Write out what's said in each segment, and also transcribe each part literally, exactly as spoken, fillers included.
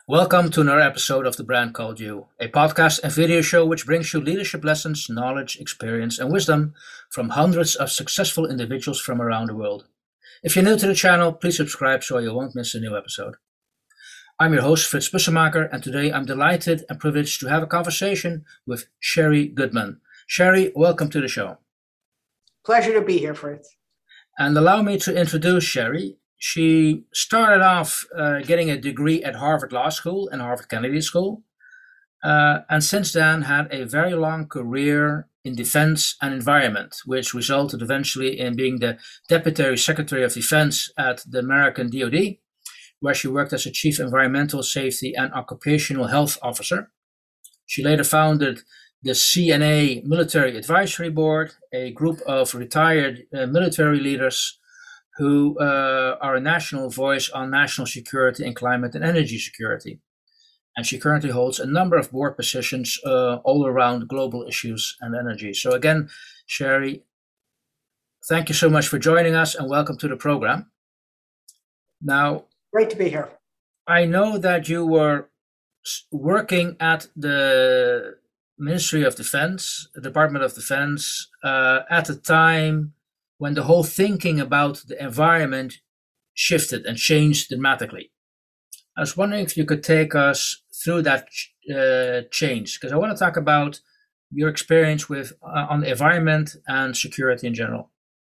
Welcome to another episode of The Brand Called You, a podcast and video show which brings you leadership lessons, knowledge, experience, and wisdom from hundreds of successful individuals from around the world. If you're new to the channel, please subscribe so you won't miss a new episode. I'm your host, Frits Bussemaker, and today I'm delighted and privileged to have a conversation with Sherry Goodman. Sherry, welcome to the show. Pleasure to be here, Fritz. And allow me to introduce Sherry. She started off uh, getting a degree at Harvard Law School and Harvard Kennedy School, uh, and since then had a very long career in defense and environment, which resulted eventually in being the Deputy Secretary of Defense at the American D O D, where she worked as a Chief Environmental Safety and Occupational Health Officer. She later founded the C N A Military Advisory Board, a group of retired uh, military leaders who uh, are a national voice on national security and climate and energy security. And she currently holds a number of board positions uh, all around global issues and energy. So again, Sherry, thank you so much for joining us and welcome to the program. Now, great to be here. I know that you were working at the Ministry of Defense, the Department of Defense, uh, at the time when the whole thinking about the environment shifted and changed dramatically. I was wondering if you could take us through that uh, change, because I want to talk about your experience with uh, on the environment and security in general.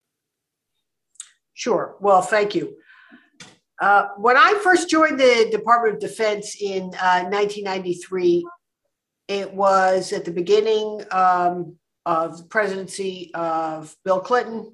Sure. Well, thank you. Uh, when I first joined the Department of Defense in uh, nineteen ninety-three, it was at the beginning um, of the presidency of Bill Clinton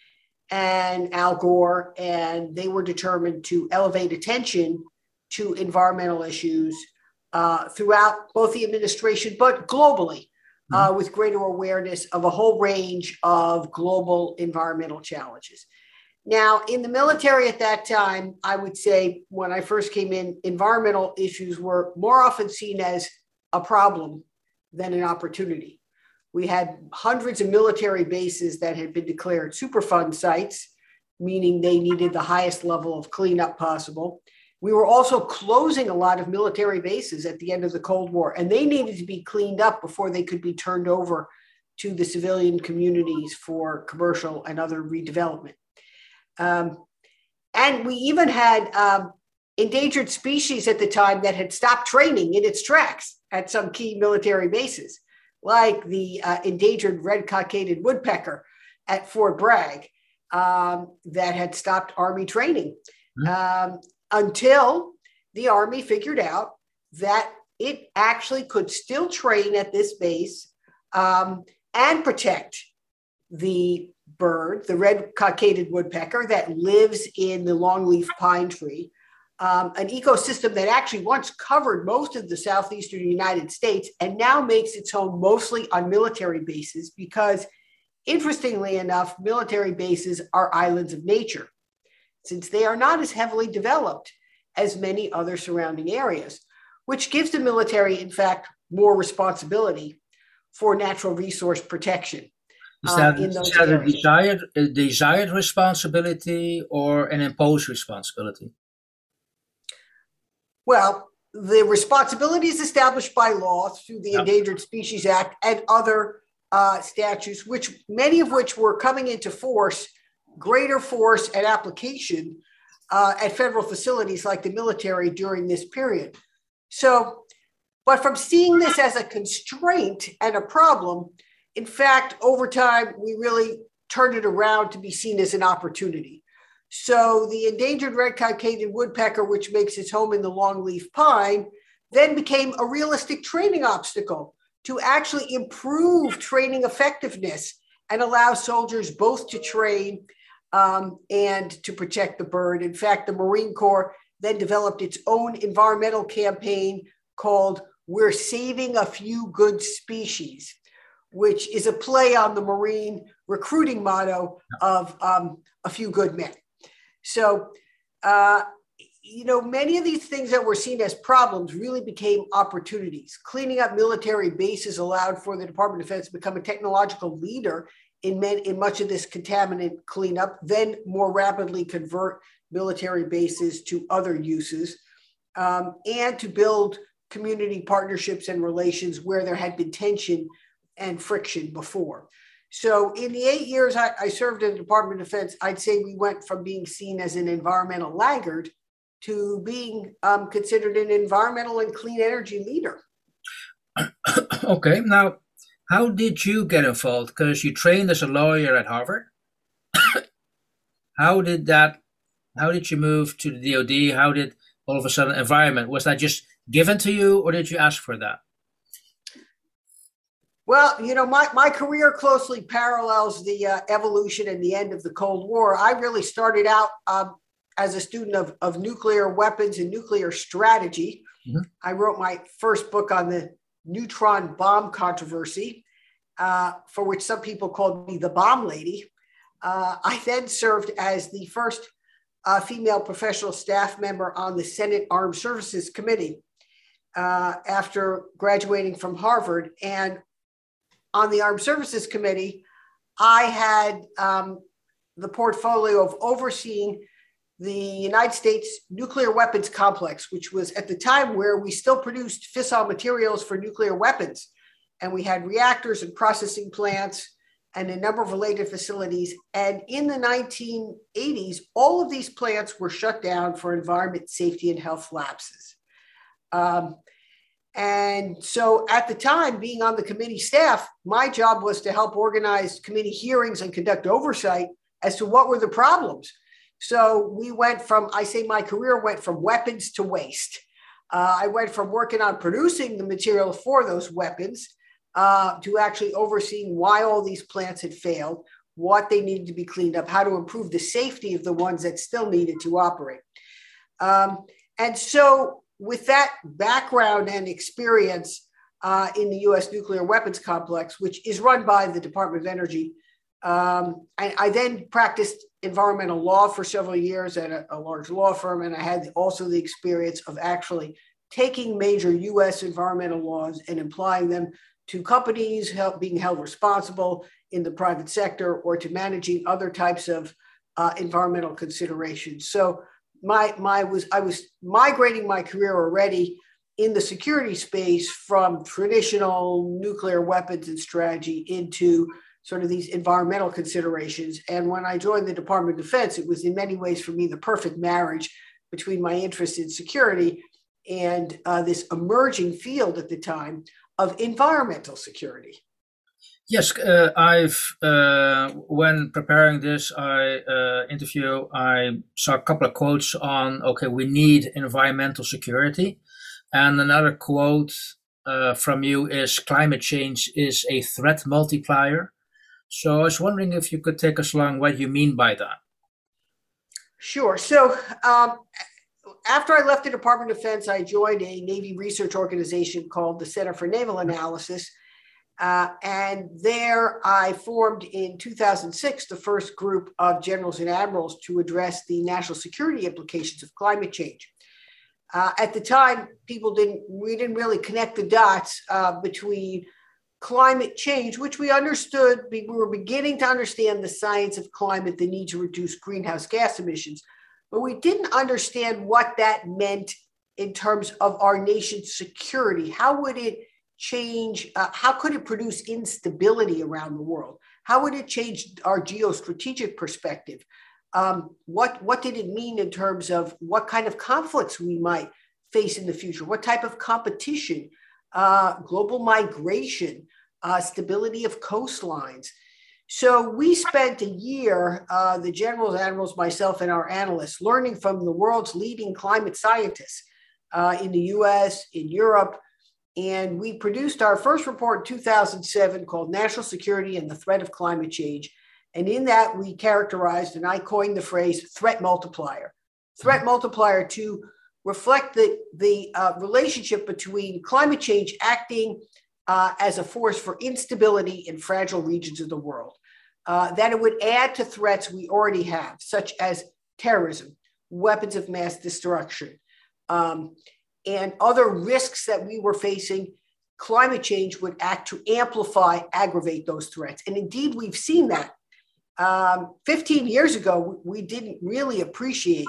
and Al Gore, and they were determined to elevate attention to environmental issues uh, throughout both the administration, but globally, mm-hmm. uh, with greater awareness of a whole range of global environmental challenges. Now, in the military at that time, I would say when I first came in, environmental issues were more often seen as a problem than an opportunity. We had hundreds of military bases that had been declared Superfund sites, meaning they needed the highest level of cleanup possible. We were also closing a lot of military bases at the end of the Cold War, and they needed to be cleaned up before they could be turned over to the civilian communities for commercial and other redevelopment. Um, and we even had um, endangered species at the time that had stopped training in its tracks at some key military bases, like the uh, endangered red-cockaded woodpecker at Fort Bragg um, that had stopped Army training um, until the Army figured out that it actually could still train at this base um, and protect the bird, the red-cockaded woodpecker that lives in the longleaf pine tree, Um, an ecosystem that actually once covered most of the southeastern United States and now makes its home mostly on military bases because, interestingly enough, military bases are islands of nature, since they are not as heavily developed as many other surrounding areas, which gives the military, in fact, more responsibility for natural resource protection. Is that, um, in those is that a, areas. desired, a desired responsibility or an imposed responsibility? Well, the responsibility is established by law through the yep. Endangered Species Act and other uh, statutes, which many of which were coming into force, greater force and application uh, at federal facilities like the military during this period. So, but from seeing this as a constraint and a problem, in fact, over time, we really turned it around to be seen as an opportunity. So the endangered red-cockaded woodpecker, which makes its home in the longleaf pine, then became a realistic training obstacle to actually improve training effectiveness and allow soldiers both to train um, and to protect the bird. In fact, the Marine Corps then developed its own environmental campaign called We're Saving a Few Good Species, which is a play on the Marine recruiting motto of um, a few good men. So, uh, you know, many of these things that were seen as problems really became opportunities. Cleaning up military bases allowed for the Department of Defense to become a technological leader in, men, in much of this contaminant cleanup, then more rapidly convert military bases to other uses. um, and to build community partnerships and relations where there had been tension and friction before. So in the eight years I, I served in the Department of Defense, I'd say we went from being seen as an environmental laggard to being um, considered an environmental and clean energy leader. Okay, now, how did you get involved? Because you trained as a lawyer at Harvard. How did that, how did you move to the D O D? How did all of a sudden environment, was that just given to you or did you ask for that? Well, you know, my, my career closely parallels the uh, evolution and the end of the Cold War. I really started out um, as a student of, of nuclear weapons and nuclear strategy. Mm-hmm. I wrote my first book on the neutron bomb controversy, uh, for which some people called me the bomb lady. Uh, I then served as the first uh, female professional staff member on the Senate Armed Services Committee uh, after graduating from Harvard. And on the Armed Services Committee, I had um, the portfolio of overseeing the United States nuclear weapons complex, which was at the time where we still produced fissile materials for nuclear weapons. And we had reactors and processing plants and a number of related facilities. And in the nineteen eighties, all of these plants were shut down for environment, safety, and health lapses. Um, and so at the time, being on the committee staff, my job was to help organize committee hearings and conduct oversight as to what were the problems. So we went from, I say my career went from weapons to waste. Uh, I went from working on producing the material for those weapons uh, to actually overseeing why all these plants had failed, what they needed to be cleaned up, how to improve the safety of the ones that still needed to operate. Um, and so with that background and experience uh, in the U S nuclear weapons complex, which is run by the Department of Energy, um, I, I then practiced environmental law for several years at a, a large law firm. And I had also the experience of actually taking major U S environmental laws and applying them to companies help, being held responsible in the private sector or to managing other types of uh, environmental considerations. So my, my was, I was migrating my career already in the security space from traditional nuclear weapons and strategy into sort of these environmental considerations. And when I joined the Department of Defense, it was in many ways for me the perfect marriage between my interest in security and uh, this emerging field at the time of environmental security. Yes, uh, I've, uh, when preparing this I, uh, interview, I saw a couple of quotes on, okay, we need environmental security. And another quote uh, from you is climate change is a threat multiplier. So I was wondering if you could take us along what you mean by that. Sure. So um, after I left the Department of Defense, I joined a Navy research organization called the Center for Naval Analysis. Uh, and there I formed in two thousand six the first group of generals and admirals to address the national security implications of climate change. Uh, at the time, people didn't, we didn't really connect the dots uh, between climate change, which we understood, we were beginning to understand the science of climate, the need to reduce greenhouse gas emissions, but we didn't understand what that meant in terms of our nation's security. How would it change, uh, how could it produce instability around the world? How would it change our geostrategic perspective? Um, what, what did it mean in terms of what kind of conflicts we might face in the future? What type of competition? Uh, global migration, uh, stability of coastlines. So we spent a year, uh, the generals, admirals, myself, and our analysts, learning from the world's leading climate scientists uh, in the U S, in Europe, and we produced our first report in two thousand seven called National Security and the Threat of Climate Change. And in that, we characterized, and I coined the phrase, threat multiplier. Threat mm-hmm. multiplier to reflect the, the uh, relationship between climate change acting uh, as a force for instability in fragile regions of the world. Uh, that it would add to threats we already have, such as terrorism, weapons of mass destruction, um, and other risks that we were facing. Climate change would act to amplify, aggravate those threats. And indeed, we've seen that. Um, fifteen years ago, we didn't really appreciate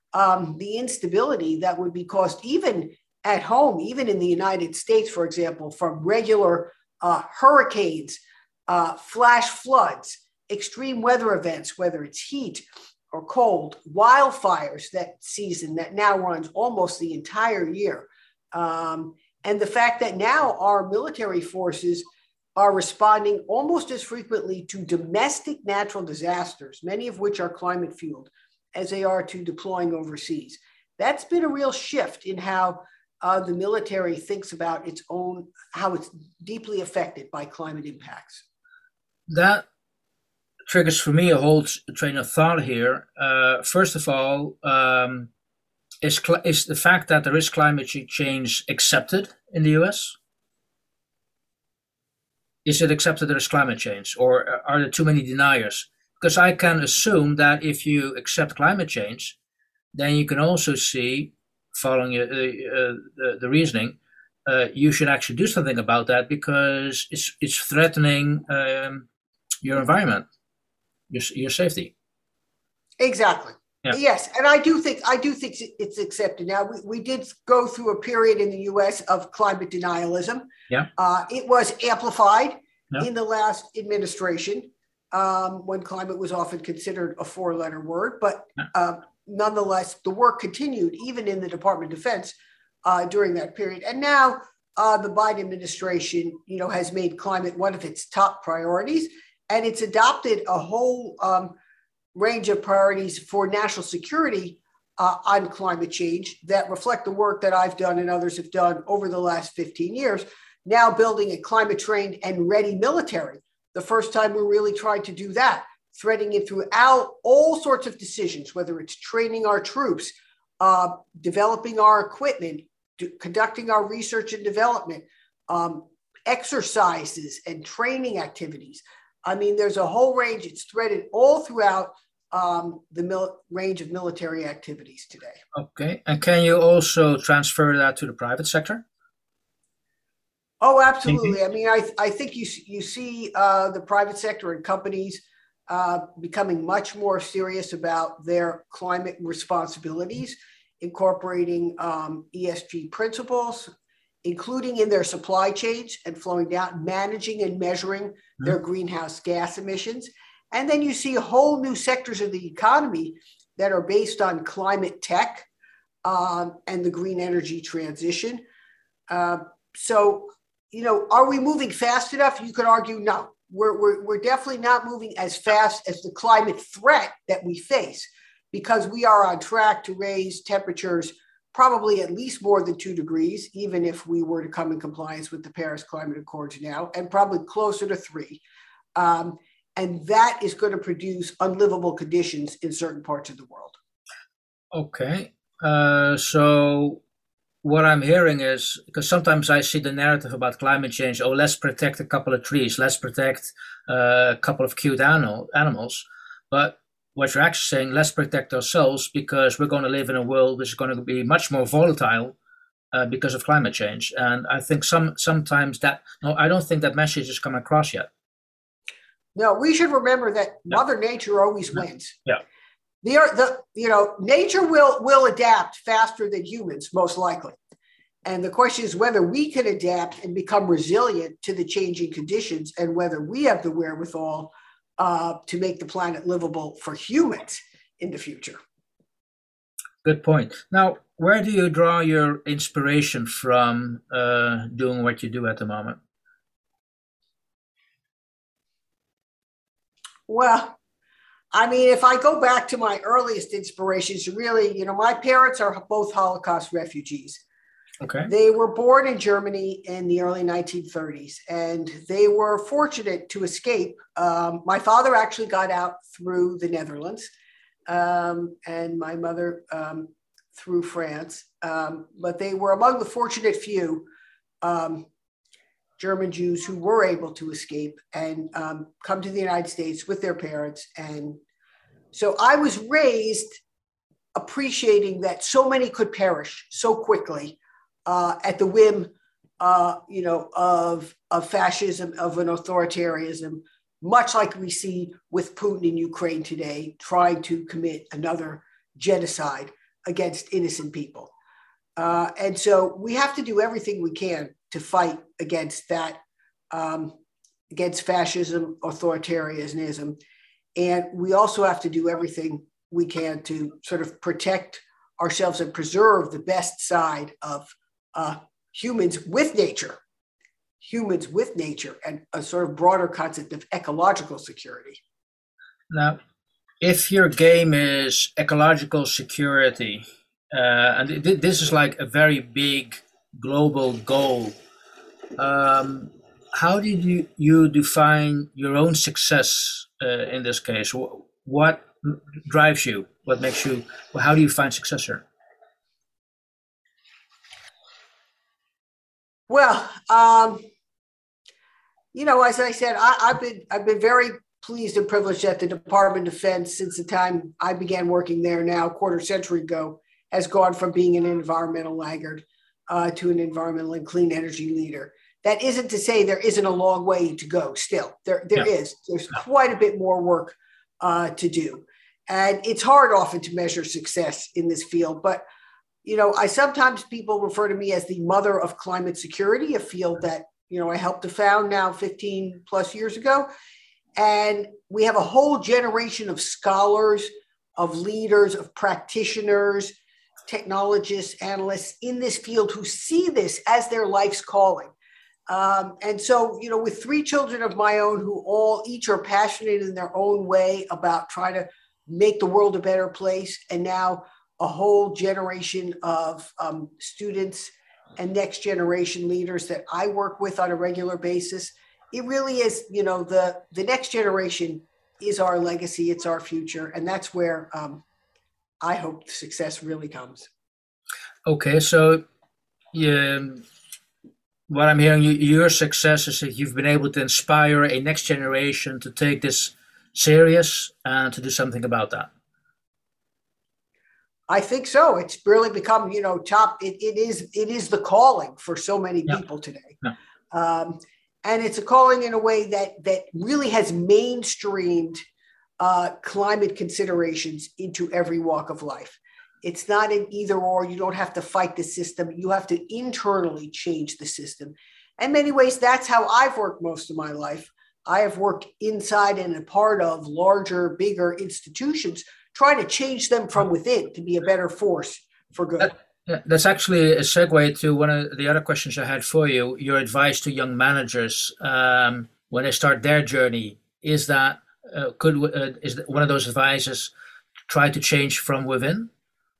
um, the instability that would be caused even at home, even in the United States, for example, from regular uh, hurricanes, uh, flash floods, extreme weather events, whether it's heat or cold, wildfires, that season that now runs almost the entire year. Um, and the fact that now our military forces are responding almost as frequently to domestic natural disasters, many of which are climate fueled, as they are to deploying overseas. That's been a real shift in how uh, the military thinks about its own, how it's deeply affected by climate impacts. That triggers for me a whole train of thought here. Uh, first of all, um, is, cl- is the fact that there is climate change accepted in the U S? Is it accepted there is climate change, or are there too many deniers? Because I can assume that if you accept climate change, then you can also see, following uh, uh, the, the reasoning, uh, you should actually do something about that because it's it's threatening um, your environment, your your safety. Exactly. Yeah. Yes, and I do think I do think it's accepted now. We, we did go through a period in the U S of climate denialism. Yeah, uh, it was amplified yeah. in the last administration um, when climate was often considered a four-letter word. But yeah. uh, nonetheless, the work continued even in the Department of Defense uh, during that period. And now uh, the Biden administration, you know, has made climate one of its top priorities, and it's adopted a whole Um, range of priorities for national security uh, on climate change that reflect the work that I've done and others have done over the last fifteen years, now building a climate trained and ready military. The first time we're really trying to do that, threading it throughout all sorts of decisions, whether it's training our troops, uh, developing our equipment, do, conducting our research and development, um, exercises and training activities. I mean, there's a whole range. It's threaded all throughout um, the mil- range of military activities today. Okay. And can you also transfer that to the private sector? Oh, absolutely. I mean, I, I think you, you see uh, the private sector and companies uh, becoming much more serious about their climate responsibilities, incorporating um, E S G principles, including in their supply chains and flowing down, managing and measuring mm-hmm. their greenhouse gas emissions. And then you see whole new sectors of the economy that are based on climate tech um, and the green energy transition. Uh, so, you know, are we moving fast enough? You could argue no. We're, we're, we're definitely not moving as fast as the climate threat that we face, because we are on track to raise temperatures probably at least more than two degrees, even if we were to come in compliance with the Paris Climate Accords now, and probably closer to three. Um, and that is going to produce unlivable conditions in certain parts of the world. Okay. Uh, so what I'm hearing is, because sometimes I see the narrative about climate change, oh, let's protect a couple of trees, let's protect uh, a couple of cute animal, animals. But what you're actually saying, let's protect ourselves, because we're going to live in a world which is going to be much more volatile uh, because of climate change. And I think some sometimes that, no, I don't think that message has come across yet. No, we should remember that yeah. Mother Nature always wins. Yeah. The, the, you know, nature will, will adapt faster than humans, most likely. And the question is whether we can adapt and become resilient to the changing conditions, and whether we have the wherewithal uh, to make the planet livable for humans in the future. Good point. Now, where do you draw your inspiration from uh, doing what you do at the moment? Well, I mean, if I go back to my earliest inspirations, really, you know, my parents are both Holocaust refugees. Okay. They were born in Germany in the early nineteen thirties, and they were fortunate to escape. Um, my father actually got out through the Netherlands, um, and my mother um, through France. Um, but they were among the fortunate few um, German Jews who were able to escape and um, come to the United States with their parents. And so I was raised appreciating that so many could perish so quickly uh, at the whim, uh, you know, of, of fascism, of an authoritarianism, much like we see with Putin in Ukraine today, trying to commit another genocide against innocent people. Uh, and so we have to do everything we can to fight against that, um, against fascism, authoritarianism. And we also have to do everything we can to sort of protect ourselves and preserve the best side of uh, humans with nature, humans with nature, and a sort of broader concept of ecological security. Now, if your game is ecological security, uh, and th- this is like a very big global goal, um, how did you, you define your own success uh, in this case? What drives you? What makes you, well, how do you find success here? Well, um, you know, as I said, I, I've been I've been very pleased and privileged that the Department of Defense, since the time I began working there now a quarter century ago, has gone from being an environmental laggard uh, to an environmental and clean energy leader. That isn't to say there isn't a long way to go still. There, there yeah. is. There's yeah. quite a bit more work uh, to do. And it's hard often to measure success in this field. But, you know, I sometimes people refer to me as the mother of climate security, a field that, you know, I helped to found now fifteen plus years ago. And we have a whole generation of scholars, of leaders, of practitioners, technologists, analysts in this field who see this as their life's calling. Um, and so, you know, with three children of my own who all each are passionate in their own way about trying to make the world a better place, and now a whole generation of um, students and next generation leaders that I work with on a regular basis, it really is, you know, the, the next generation is our legacy, it's our future, and that's where um, I hope success really comes. Okay, so yeah, what I'm hearing, you, your success is that you've been able to inspire a next generation to take this serious and to do something about that. I think so. It's really become, you know, top. It, it is it is the calling for so many yeah. people today, yeah. um, and it's a calling in a way that that really has mainstreamed uh, climate considerations into every walk of life. It's not an either or. You don't have to fight the system. You have to internally change the system. In many ways, that's how I've worked most of my life. I have worked inside and a part of larger, bigger institutions, trying to change them from within to be a better force for good. That, yeah, that's actually a segue to one of the other questions I had for you. Your advice to young managers um, when they start their journey, is that uh, could uh, is one of those advices try to change from within?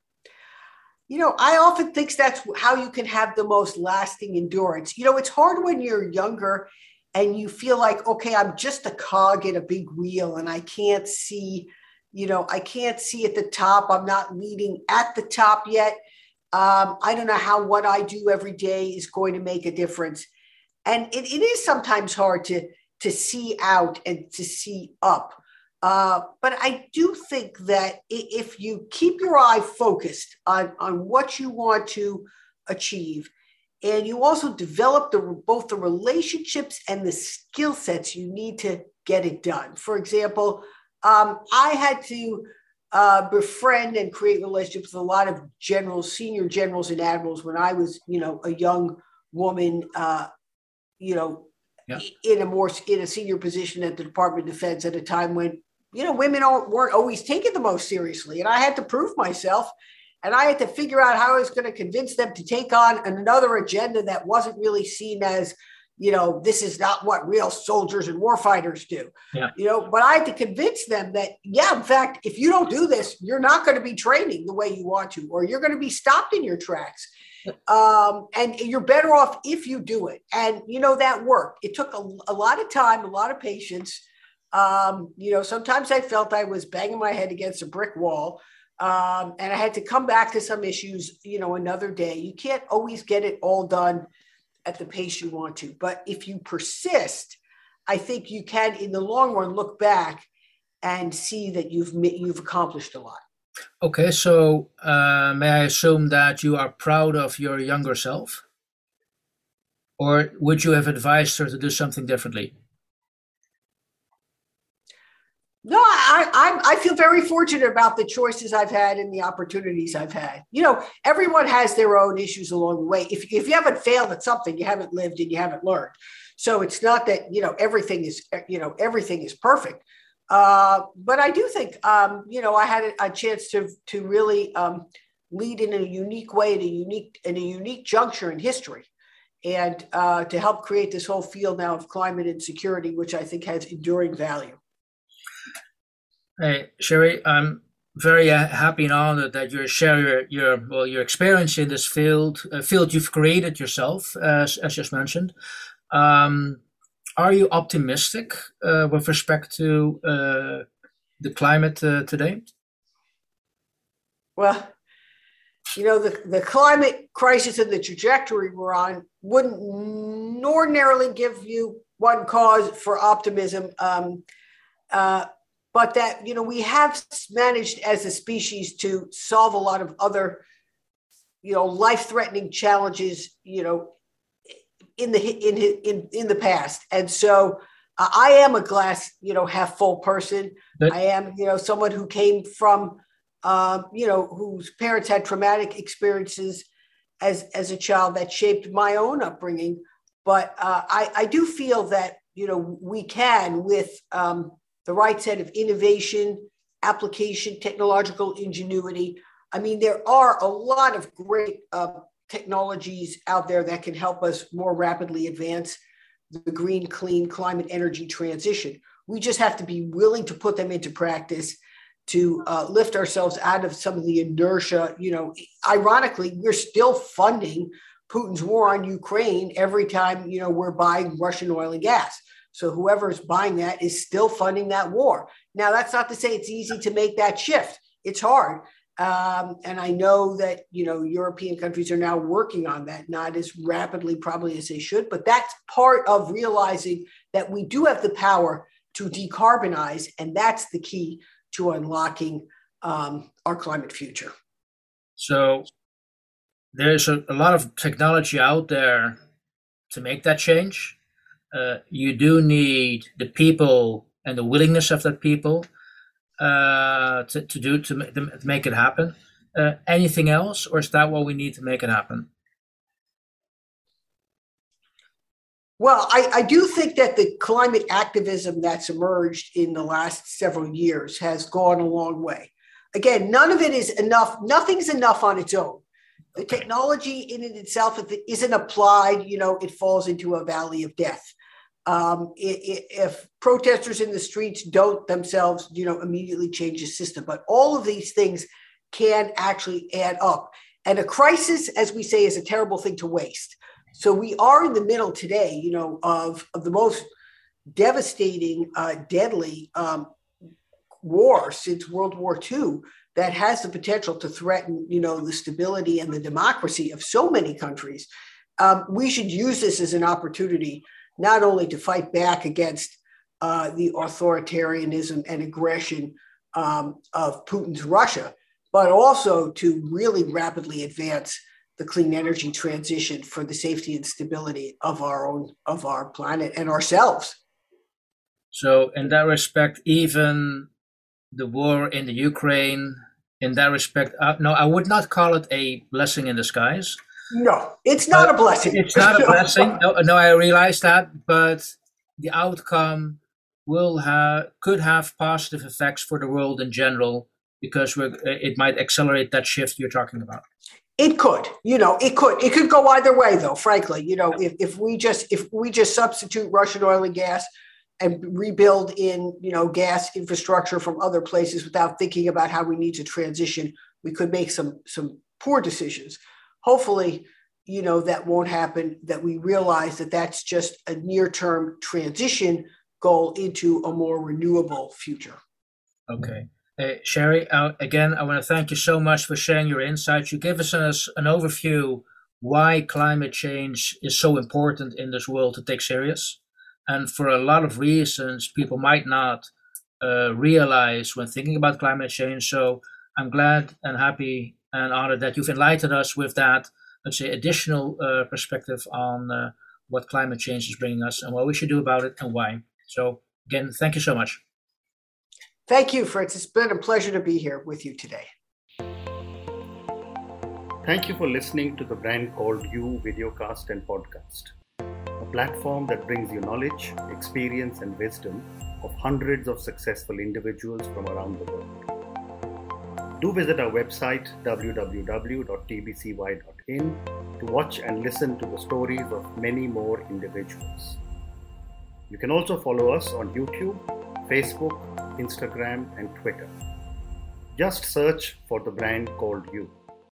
You know, I often think that's how you can have the most lasting endurance. You know, it's hard when you're younger and you feel like, okay, I'm just a cog in a big wheel and I can't see, you know, I can't see at the top. I'm not leading at the top yet. Um, I don't know how what I do every day is going to make a difference. And it, it is sometimes hard to, to see out and to see up. Uh, but I do think that if you keep your eye focused on, on what you want to achieve, and you also develop the, both the relationships and the skill sets you need to get it done. For example, um, I had to uh, befriend and create relationships with a lot of generals, senior generals and admirals when I was, you know, a young woman, uh, you know, yeah. in a more in a senior position at the Department of Defense at a time when, you know, women weren't always taken the most seriously. And I had to prove myself. And I had to figure out how I was going to convince them to take on another agenda that wasn't really seen as, you know, this is not what real soldiers and warfighters do. Yeah. You know, but I had to convince them that, yeah, in fact, if you don't do this, you're not going to be training the way you want to, or you're going to be stopped in your tracks. Um, and you're better off if you do it. And, you know, that worked. It took a, a lot of time, a lot of patience. Um, you know, sometimes I felt I was banging my head against a brick wall. Um, and I had to come back to some issues, you know, another day. You can't always get it all done at the pace you want to. But if you persist, I think you can, in the long run, look back and see that you've you've accomplished a lot. Okay, so uh, may I assume that you are proud of your younger self? Or would you have advised her to do something differently? No, I, I, I feel very fortunate about the choices I've had and the opportunities I've had. You know, everyone has their own issues along the way. If, if you haven't failed at something, you haven't lived and you haven't learned. So it's not that, you know, everything is, you know, everything is perfect. Uh, but I do think, um, you know, I had a, a chance to, to really um, lead in a unique way, in a unique, in a unique juncture in history. And uh, to help create this whole field now of climate and security, which I think has enduring value. Hey, Sherry, I'm very uh, happy and honored that you share your, your well your experience in this field, a field you've created yourself, as as just mentioned. Um, are you optimistic uh, with respect to uh, the climate uh, today? Well, you know, the, the climate crisis and the trajectory we're on wouldn't ordinarily give you one cause for optimism. Um, uh, but that, you know, we have managed as a species to solve a lot of other, you know, life-threatening challenges, you know, in the in in in the past. And so uh, I am a glass, you know, half full person. But I am, you know, someone who came from, um, you know, whose parents had traumatic experiences as as a child that shaped my own upbringing. But uh, I I do feel that, you know, we can, with um, the right set of innovation, application, technological ingenuity. I mean, there are a lot of great uh, technologies out there that can help us more rapidly advance the green, clean climate energy transition. We just have to be willing to put them into practice, to uh, lift ourselves out of some of the inertia. You know, ironically, we're still funding Putin's war on Ukraine every time, you know, we're buying Russian oil and gas. So whoever's buying that is still funding that war. Now, that's not to say it's easy to make that shift. It's hard. Um, and I know that, you know, European countries are now working on that, not as rapidly probably as they should, but that's part of realizing that we do have the power to decarbonize, and that's the key to unlocking um, our climate future. So there's a, a lot of technology out there to make that change. Uh, you do need the people and the willingness of the people uh, to, to do to, to make it happen. Uh, anything else, or is that what we need to make it happen? Well, I, I do think that the climate activism that's emerged in the last several years has gone a long way. Again, none of it is enough. Nothing's enough on its own. The technology in it itself, if it isn't applied, you know, it falls into a valley of death. Um, if, if protesters in the streets don't themselves, you know, immediately change the system, but all of these things can actually add up. And a crisis, as we say, is a terrible thing to waste. So we are in the middle today, you know, of, of the most devastating, uh, deadly um, war since World War Two that has the potential to threaten, you know, the stability and the democracy of so many countries. Um, we should use this as an opportunity not only to fight back against uh, the authoritarianism and aggression um, of Putin's Russia, but also to really rapidly advance the clean energy transition for the safety and stability of our own, of our planet and ourselves. So in that respect, even the war in the Ukraine, in that respect, uh, no, I would not call it a blessing in disguise. No, it's not but a blessing. It's not a blessing. No, no, I realize that, but the outcome will have could have positive effects for the world in general, because we're, it might accelerate that shift you're talking about. It could, you know, it could. It could go either way, though. Frankly, you know, if, if we just if we just substitute Russian oil and gas and rebuild in, you know, gas infrastructure from other places without thinking about how we need to transition, we could make some some poor decisions. Hopefully, you know, that won't happen, that we realize that that's just a near-term transition goal into a more renewable future. Okay. Uh, Sherry, uh, again, I want to thank you so much for sharing your insights. You give us an, an overview why climate change is so important in this world to take serious. And for a lot of reasons, people might not uh, realize when thinking about climate change. So I'm glad and happy and honored that you've enlightened us with that, let's say, additional uh, perspective on uh, what climate change is bringing us and what we should do about it and why. So again, thank you so much. Thank you, Fritz. It's been a pleasure to be here with you today. Thank you for listening to the Brand Called You videocast and podcast, a platform that brings you knowledge, experience, and wisdom of hundreds of successful individuals from around the world. Do visit our website w w w dot t b c y dot in to watch and listen to the stories of many more individuals. You can also follow us on YouTube, Facebook, Instagram, and Twitter. Just search for the Brand Called You.